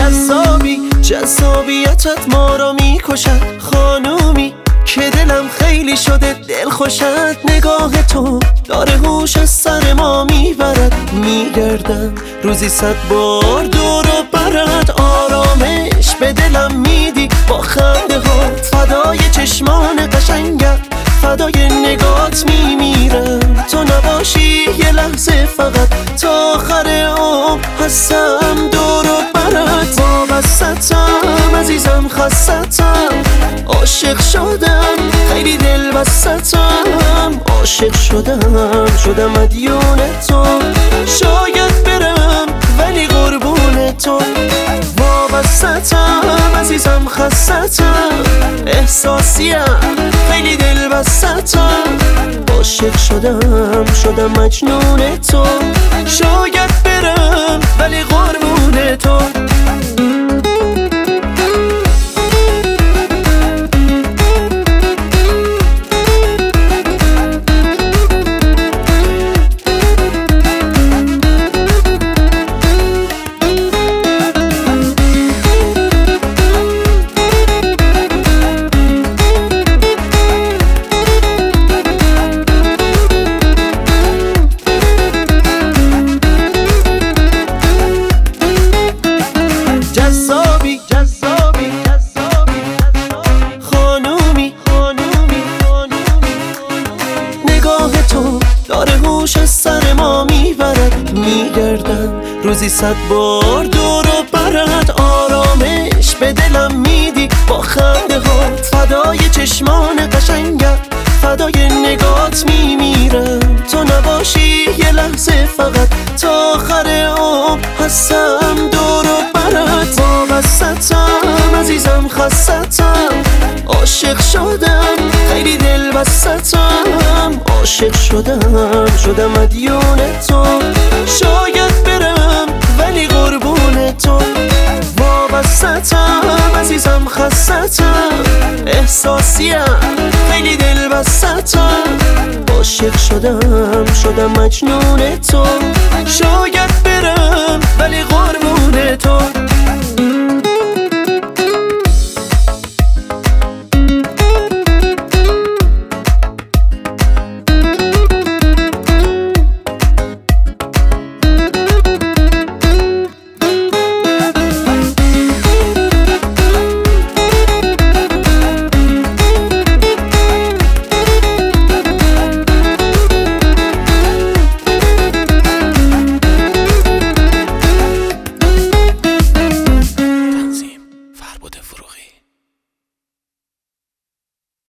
جذابیتت ما را میکشد، خانومی که دلم خیلی شده دلخوشت. نگاه تو داره هوش از سر ما میبرد، میگردم روزی 100 بار دور و برد. آرامش به دلم میدی با خنده هات، فدای چشمان قشنگت، فدای نگات میمیرم. تو نباشی یه لحظه فقط، تا آخر عمر هستم دور و برد. وابستم عزیزم، خستم، عاشق شدم، خیلی دل بستم. عاشق شدم مدیون تو، شاید برم ولی قربون تو. وابستم عزیزم، خستم، احساسیم، خیلی دل بستم. عاشق شدم مجنون تو، شاید برم ولی قربون تو. داره هوش از سر ما میبرد، میگردم روزی 100 بار دور و برد. آرامش به دلم میدی با خنده هات، فدای چشمان قشنگت، فدای نگات میمیرم. تو نباشی یه لحظه فقط، تا آخر عمر هستم دور و برد. وابستم عزیزم، خستم، عاشق شدم، خیلی دل بستم. عاشق شدم مدیون تو، شاید برم ولی قربون تو. وابستم عزیزم، خستم، احساسیم، خیلی دل بستم. عاشق شدم مجنون تو، شاید برم ولی قربون تو.